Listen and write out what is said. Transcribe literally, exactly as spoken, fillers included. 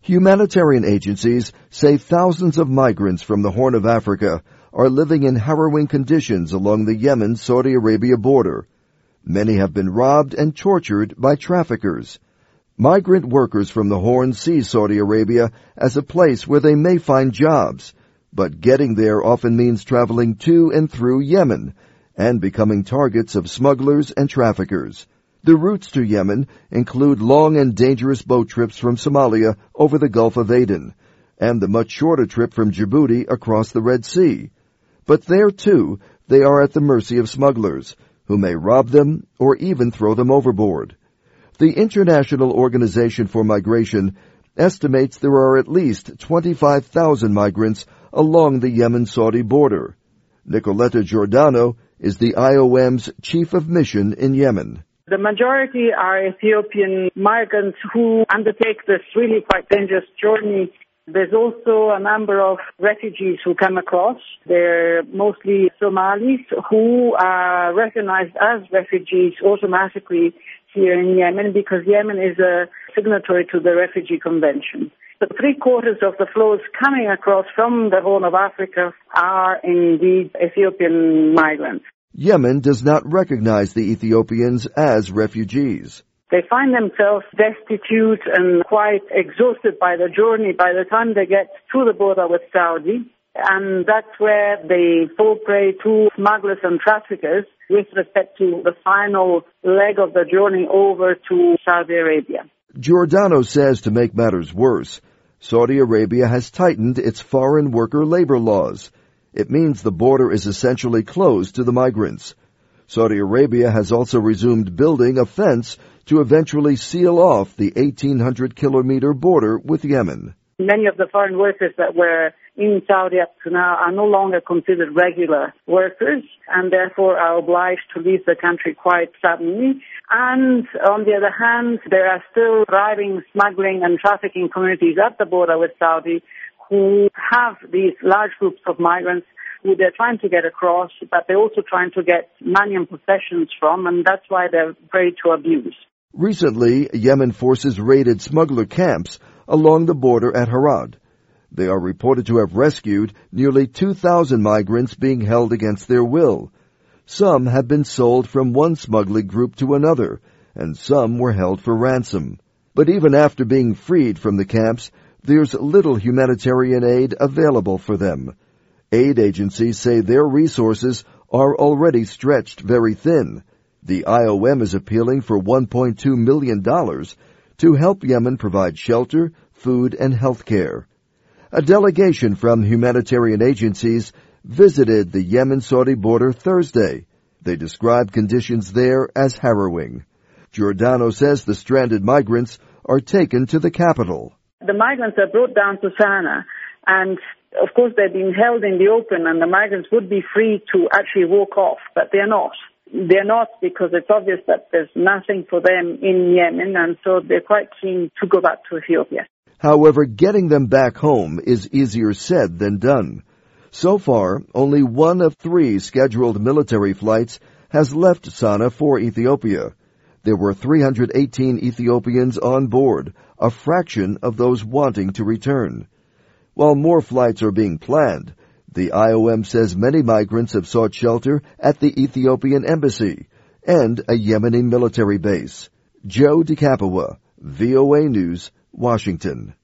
Humanitarian agencies say thousands of migrants from the Horn of Africa are living in harrowing conditions along the Yemen-Saudi Arabia border. Many have been robbed and tortured by traffickers. Migrant workers from the Horn see Saudi Arabia as a place where they may find jobs, but getting there often means traveling to and through Yemen and becoming targets of smugglers and traffickers. The routes to Yemen include long and dangerous boat trips from Somalia over the Gulf of Aden, and the much shorter trip from Djibouti across the Red Sea. But there, too, they are at the mercy of smugglers, who may rob them or even throw them overboard. The International Organization for Migration estimates there are at least twenty-five thousand migrants along the Yemen-Saudi border. Nicoletta Giordano is the I O M's chief of mission in Yemen. The majority are Ethiopian migrants who undertake this really quite dangerous journey. There's also a number of refugees who come across. They're mostly Somalis who are recognized as refugees automatically here in Yemen because Yemen is a signatory to the Refugee Convention. But three quarters of the flows coming across from the Horn of Africa are indeed Ethiopian migrants. Yemen does not recognize the Ethiopians as refugees. They find themselves destitute and quite exhausted by the journey by the time they get to the border with Saudi. And that's where they fall prey to smugglers and traffickers with respect to the final leg of the journey over to Saudi Arabia. Giordano says to make matters worse, Saudi Arabia has tightened its foreign worker labor laws. It means the border is essentially closed to the migrants. Saudi Arabia has also resumed building a fence to eventually seal off the eighteen hundred kilometer border with Yemen. Many of the foreign workers that were in Saudi up to now are no longer considered regular workers and therefore are obliged to leave the country quite suddenly. And on the other hand, there are still thriving smuggling and trafficking communities at the border with Saudi who have these large groups of migrants who they're trying to get across, but they're also trying to get money and possessions from, and that's why they're prey to abuse. Recently, Yemen forces raided smuggler camps along the border at Harad. They are reported to have rescued nearly two thousand migrants being held against their will. Some have been sold from one smuggling group to another, and some were held for ransom. But even after being freed from the camps, there's little humanitarian aid available for them. Aid agencies say their resources are already stretched very thin. The I O M is appealing for one point two million dollars to help Yemen provide shelter, food, and health care. A delegation from humanitarian agencies visited the Yemen-Saudi border Thursday. They described conditions there as harrowing. Giordano says the stranded migrants are taken to the capital. The migrants are brought down to Sana'a, and of course they're being held in the open, and the migrants would be free to actually walk off, but they're not. They're not because it's obvious that there's nothing for them in Yemen, and so they're quite keen to go back to Ethiopia. However, getting them back home is easier said than done. So far, only one of three scheduled military flights has left Sana'a for Ethiopia. There were three hundred eighteen Ethiopians on board, a fraction of those wanting to return. While more flights are being planned, the I O M says many migrants have sought shelter at the Ethiopian embassy and a Yemeni military base. Joe DeCapua, V O A News, Washington.